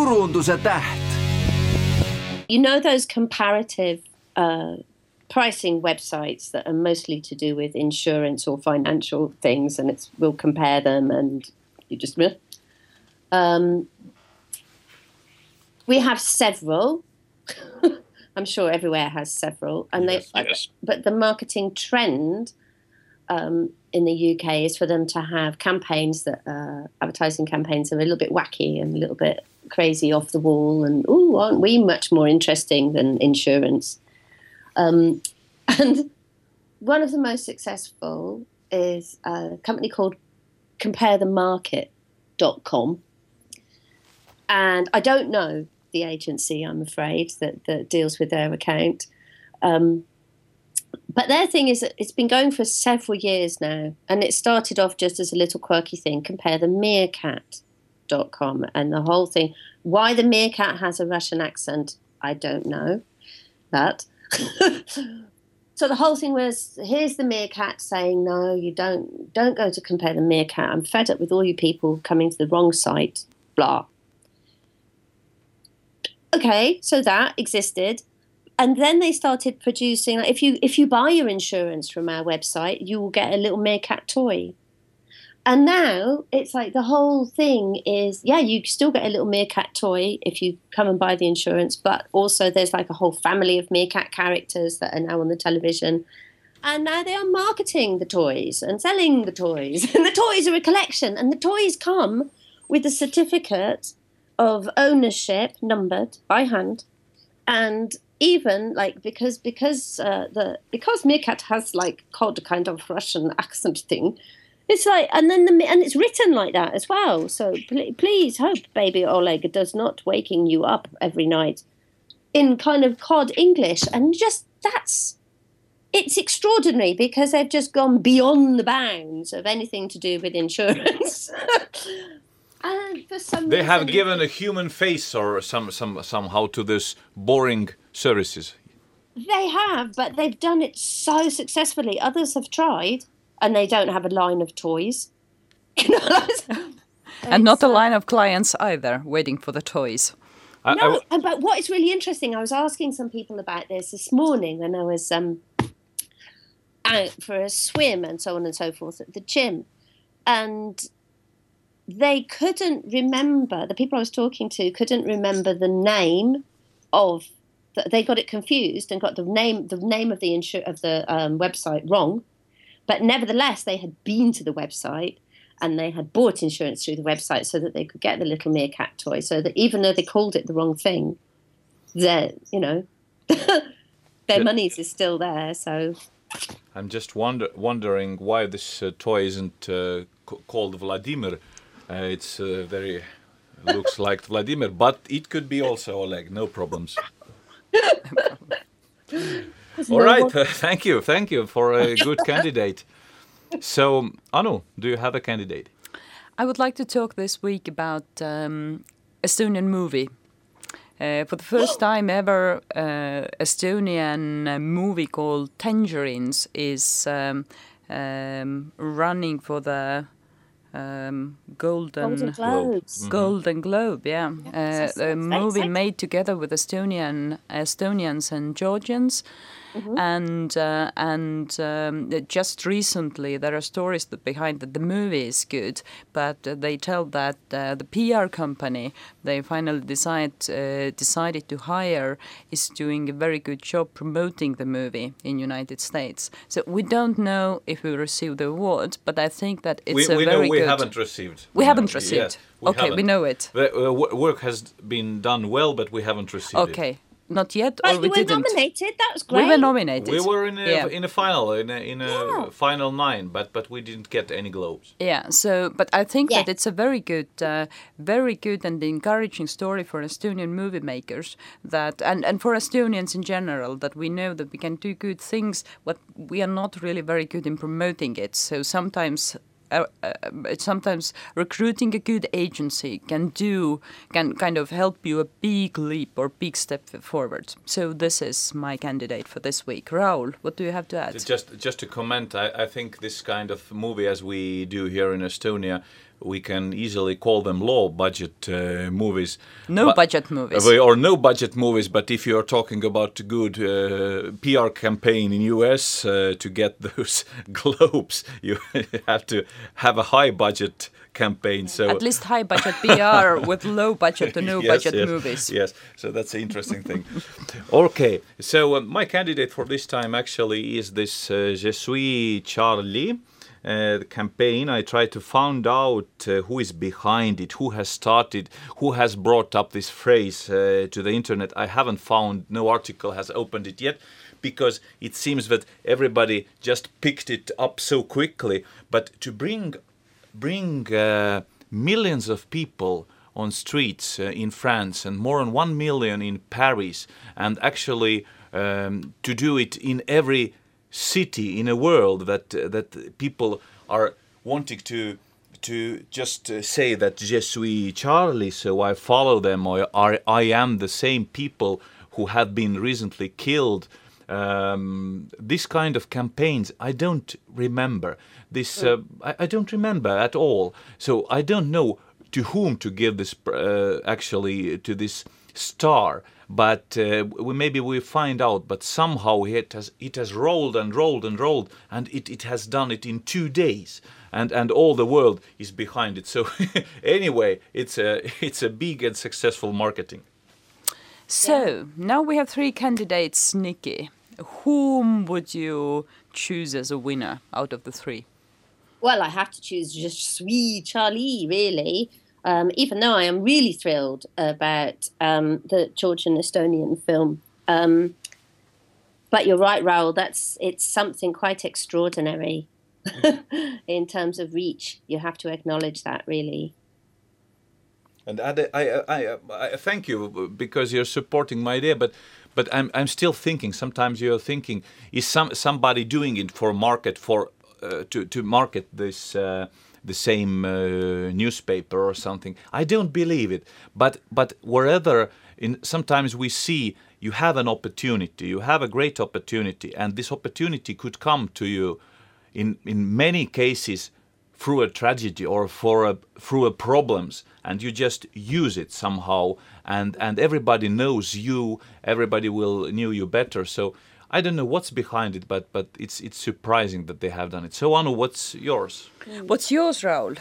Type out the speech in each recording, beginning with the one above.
Turunduse täht. You know those comparative pricing websites that are mostly to do with insurance or financial things, and we'll compare them, and you just we have several. I'm sure everywhere has several, and yes. But the marketing trend in the UK is for them to have campaigns that advertising campaigns are a little bit wacky and a little bit crazy, off the wall, and aren't we much more interesting than insurance? And one of the most successful is a company called CompareTheMarket.com. And I don't know the agency, I'm afraid, that deals with their account. But their thing is that it's been going for several years now. And it started off just as a little quirky thing, CompareTheMeerkat.com. And the whole thing, why the meerkat has a Russian accent, I don't know that. So the whole thing was, here's the meerkat saying, no, you don't go to Compare the Meerkat. I'm fed up with all you people coming to the wrong site, blah. Okay, so that existed. And then they started producing, like, if you buy your insurance from our website, you will get a little meerkat toy. And now it's like the whole thing is, yeah, you still get a little meerkat toy if you come and buy the insurance, but also there's like a whole family of meerkat characters that are now on the television. And now they are marketing the toys and selling the toys. And the toys are a collection. And the toys come with a certificate of ownership numbered by hand. And even like because meerkat has like cod kind of Russian accent thing, it's like, and it's written like that as well. So please hope baby Oleg does not waking you up every night in kind of cod English. And just it's extraordinary because they've just gone beyond the bounds of anything to do with insurance. And for some they reason, have given a human face or somehow to this boring services. They have, but they've done it so successfully. Others have tried, and they don't have a line of toys. And not a line of clients either, waiting for the toys. But what is really interesting, I was asking some people about this morning when I was out for a swim and so on and so forth at the gym. And they couldn't remember, the people I was talking to couldn't remember the name of, they got it confused and got the name of the website wrong. But nevertheless, they had been to the website and they had bought insurance through the website so that they could get the little meerkat toy. So that even though they called it the wrong thing, their monies is still there. So I'm just wondering why this toy isn't called Vladimir. It's very looks like Vladimir, but it could be also Oleg. No problems. All right, thank you for a good candidate. So, Anu, do you have a candidate? I would like to talk this week about Estonian movie. For the first time ever, Estonian movie called Tangerines is running for the Golden Globes. Golden Globe, yeah. A movie made together with Estonians and Georgians. Mm-hmm. And just recently there are stories behind that the movie is good, but they tell that the PR company they finally decided to hire is doing a very good job promoting the movie in United States. So we don't know if we receive the award, but I think that it's we very know we good. haven't received. We haven't received. Yeah, we know it. The work has been done well, but we haven't received it. Okay. Not yet, but or we didn't. Were nominated. That was great. We were nominated. We were in a final, in a final 9, but we didn't get any globes. Yeah. So, but I think that it's a very good and encouraging story for Estonian movie makers that, and for Estonians in general, that we know that we can do good things, but we are not really very good in promoting it. So sometimes recruiting a good agency can kind of help you a big leap or big step forward. So this is my candidate for this week. Raul, what do you have to add? Just to comment, I think this kind of movie, as we do here in Estonia, we can easily call them low budget movies. No budget movies. Or no budget movies, but if you are talking about a good PR campaign in US to get those Globes, you have to have a high budget campaign. So at least high budget PR with low budget to no budget movies. Yes, so that's an interesting thing. Okay, so my candidate for this time actually is this Je suis Charlie campaign. I try to find out who is behind it, who has started, who has brought up this phrase to the internet. I haven't found, no article has opened it yet, because it seems that everybody just picked it up so quickly. But to bring millions of people on streets in France and more than 1 million in Paris, and actually to do it in every city in a world that people are wanting to just say that Je suis Charlie, so I follow them, or I am the same people who have been recently killed. This kind of campaigns, I don't remember. I don't remember at all. So I don't know to whom to give this, actually, to this star. But maybe we find out. But somehow it has rolled and rolled and rolled, and it has done it in 2 days. And all the world is behind it. So anyway, it's a big and successful marketing. So now we have 3 candidates, Nikki. Whom would you choose as a winner out of the 3? Well, I have to choose Je suis Charlie, really. Even though I am really thrilled about the Georgian Estonian film. But you're right, Raoul, it's something quite extraordinary in terms of reach. You have to acknowledge that, really. And I thank you because you're supporting my idea, but I'm still thinking. Sometimes you're thinking, is somebody doing it for market to market this the same newspaper or something? I don't believe it. But wherever sometimes we see you have an opportunity, you have a great opportunity, and this opportunity could come to you in many cases through a tragedy or through a problems, and you just use it somehow, and everybody knows you, everybody will know you better. So I don't know what's behind it, but it's surprising that they have done it. So Anu, what's yours? What's yours, Raoul?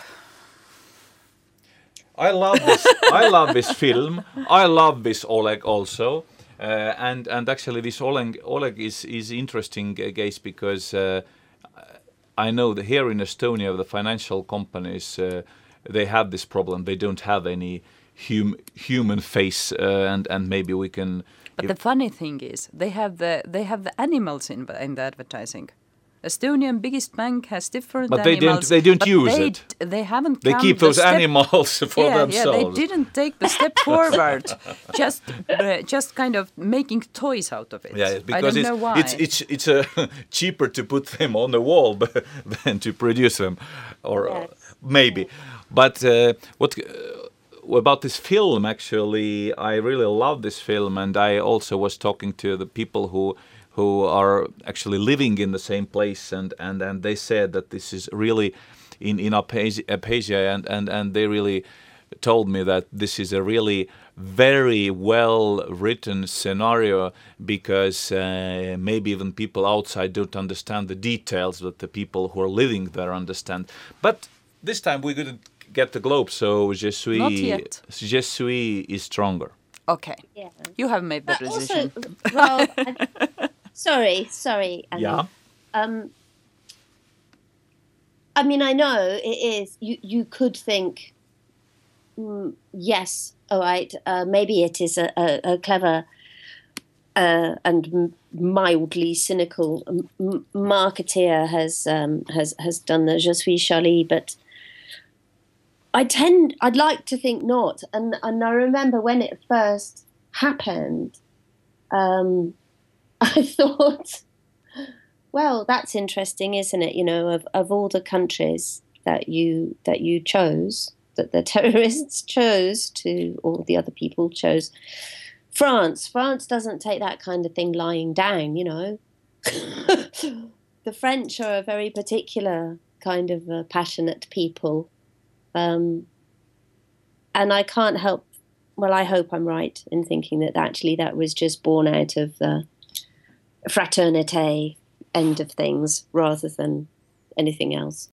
I love this. I love this film. I love this Oleg also, and actually this Oleg is interesting case because. I know that here in Estonia, the financial companies, they have this problem. They don't have any human face, and maybe we can. But the funny thing is, they have the animals in the advertising. Estonian biggest bank has different animals. But they don't use it. They haven't. They keep those animals for themselves. Yeah, they didn't take the step forward. just kind of making toys out of it. Yeah, because I don't know why. It's cheaper to put them on the wall than to produce them, or maybe. But what about this film? Actually, I really love this film, and I also was talking to the people who are actually living in the same place, and they said that this is really in Abkhazia, and they really told me that this is a really very well written scenario, because maybe even people outside don't understand the details that the people who are living there understand. But this time we couldn't get the Globe, so Je suis, not yet. Je suis is stronger. Okay, yeah. You have made the decision. Also, well, sorry. Annie. Yeah. I mean, I know it is. You could think, yes, all right. Maybe it is a clever and mildly cynical marketeer has done the Je suis Charlie, but I'd like to think not. And I remember when it first happened, I thought, well, that's interesting, isn't it? You know, of all the countries that you chose, that the terrorists chose to, or the other people chose, France. France doesn't take that kind of thing lying down, you know. The French are a very particular kind of passionate people. And I can't help. Well, I hope I'm right in thinking that actually that was just born out of the fraternité end of things rather than anything else.